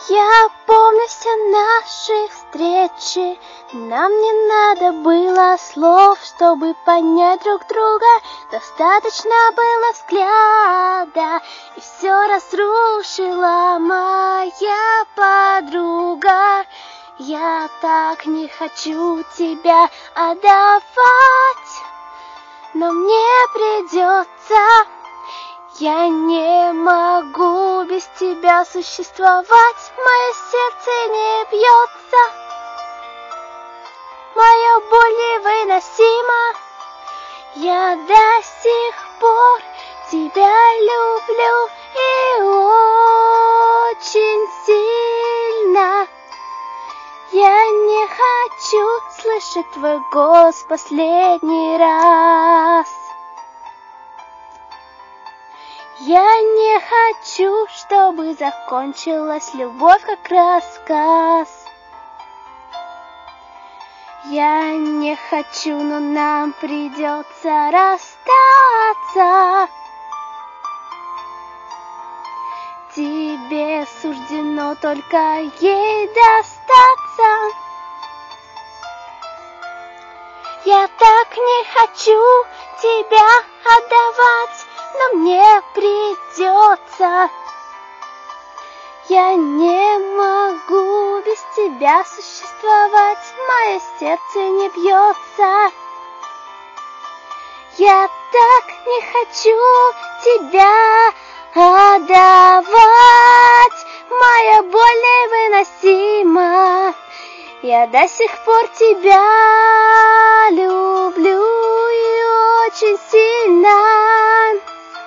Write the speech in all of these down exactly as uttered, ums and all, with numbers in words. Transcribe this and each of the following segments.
Я помню все наши встречи, нам не надо было слов, чтобы понять друг друга, достаточно было взгляда, и все разрушила моя подруга. Я так не хочу тебя отдавать, но мне придется. Я не могу без тебя существовать, мое сердце не бьется, моя боль невыносима. Я до сих пор тебя люблю и очень сильно. Я не хочу слышать твой голос в последний раз. Я не хочу, чтобы закончилась любовь как рассказ. Я не хочу, но нам придется расстаться. Тебе суждено только ей достаться. Я так не хочу тебя отдавать, но мне придется. Я не могу без тебя существовать, мое сердце не бьется. Я так не хочу тебя отдавать, моя боль невыносима. Я до сих пор тебя люблю и очень сильно.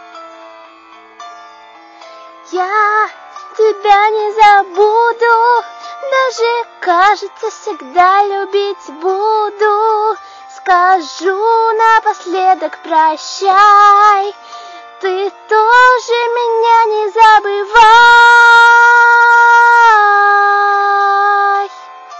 Я тебя не забуду, даже, кажется, всегда любить буду. Скажу напоследок прощай, ты тоже меня не забывай.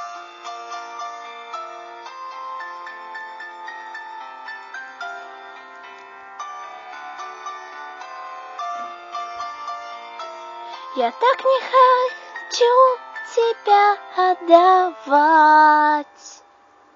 Я так не хочу тебя отдавать.